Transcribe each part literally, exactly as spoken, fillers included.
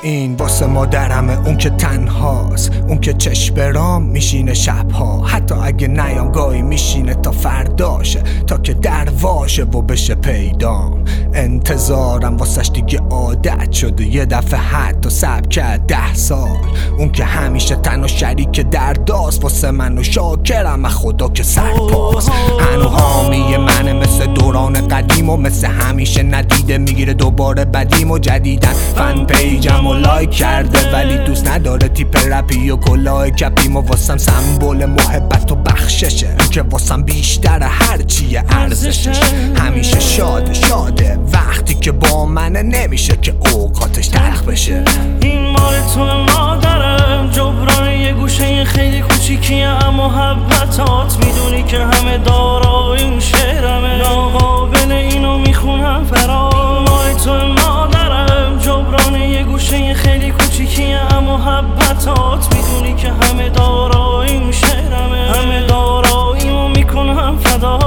این واسه مادرمه، اون که تنهاست، اون که چشم برام میشینه شبها، حتی اگه نیام گاهی میشینه تا فرداشه، تا که درواشه و بشه پیدام. انتظارم واسش دیگه عادت شده، یه دفعه حتی سب کرد ده سال. اون که همیشه تنها شریک درداست، واسه من و شاکرم از خدا که سرپاس. هنو حامی منه مثل دوران قدیم و مثل همیشه ندیده میگیره دوباره بدیم و جدیدن فن پیجم و لایک کرده، ولی دوست نداره تیپ رپی و کلاه کپیم و واسم سمبل محبت و بخششه، اون که واسم بیشتر هر چیه ارزشش. همیشه شاده شاده وقتی که با منه، نمیشه که اوقاتش تلخ بشه. این مال تو مادرم، جبران یه گوشه خیلی کوچیکیه اما محبتات میدونی که همه دارای این شعرمه، ناقابل اینو میخونم فرار. مال تو مادرم، جبران یه گوشه خیلی کوچیکیه اما محبتات میدونی که همه دارای این شعرمه، همه داراییمو میکنم فدا.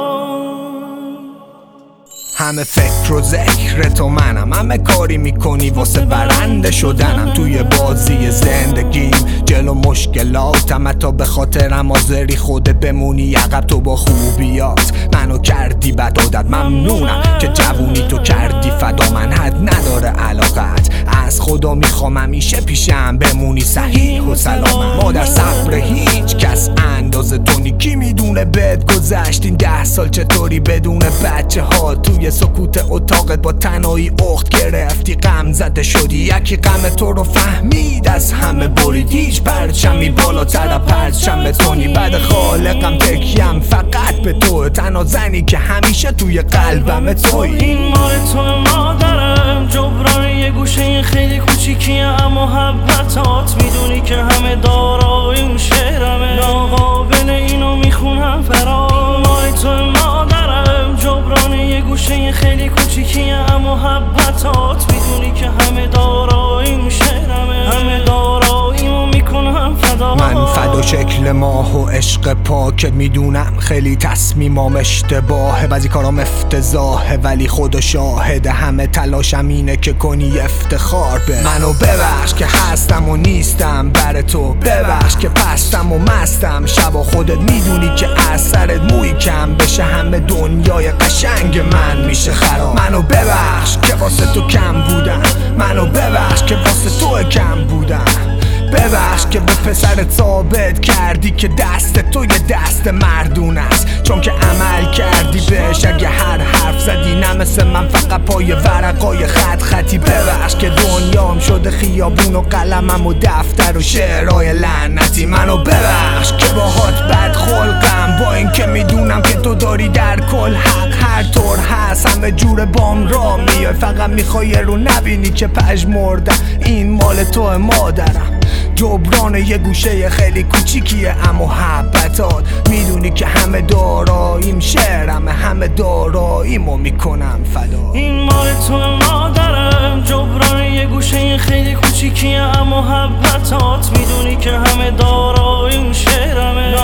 همه فکر و ذکر تو منم، همه کاری میکنی واسه برنده شدنم. توی بازی زندگیم جلو مشکلاتم، حتی به خاطرم حاضری خودت بمونی عقب. تو با خوبیات منو کردی بد عادت، ممنونم که جوونی تو کردی فدا. من حد نداره علاقت، از خدا میخوام همیشه پیشم بمونی صحیح و سلامت. ما در صبر هیچ کس اندازه تو نی، کی میدونه بهت گذشت این ده سال چطوری بدون بچه ها. توی سکوت اتاقت با تنهایی اخت گرفتی، غم زده شدی، یکی غم تو رو فهمید از همه برید. هیچ پرچمی بالاتر پرچم تونی، بعد خالقم تکیم فقط به تو، تنها زنی که همیشه توی قلبم توی. این مال تو مادرم، جبران یه گوشه خیلی کوچیکیه اما محبتات میدونی که همه دارای اون شعرمه، ناقابل اینو میخونم فرار. مال تو مادرم، جبران یه گوشه خیلی کوچیکیه اما محبتات میدونی که همه دارای اون شعرمه، همه داراییمو میکنم فدا. من فدا شکل ماه و عشق پاک، میدونم خیلی تصمیمام اشتباهه، بعضی کارام افتضاحه، ولی خدا شاهده همه تلاشم اینه که کنی افتخار به منو. ببخش که هستم و نیستم بر تو، ببخش که پستم و مستم شبا، خودت میدونی که اثرت موی کم بشه همه دنیای قشنگ من میشه خراب. منو ببخش که واسه تو کم بودم، منو ببخش که واسه تو کم بودم، ببخش که به پسر ثابت کردی که دست تو یه دست مردون است، چون که عمل کردی بهش. اگه هر حرف زدی نه مثل من فقط پای ورقای خط خطی، ببخش که دنیام شده خیابون و قلمم و دفتر و شعرهای لعنتی. منو ببخش که باهات بد خلقم، با این که میدونم که تو داری در کل حق، هر طور هست همه جور بام را میای، فقط میخوای رو نبینی که پژمردم. این مال تو مادرم، جبران یه گوشه خیلی کوچیکیه اما محبتات میدونی که همه داراییم شعرمه، همه داراییمو میکنم فدا. این مال تو مادرم، جبران یه گوشه خیلی کوچیکیه اما محبتات میدونی که همه داراییم شعرمه،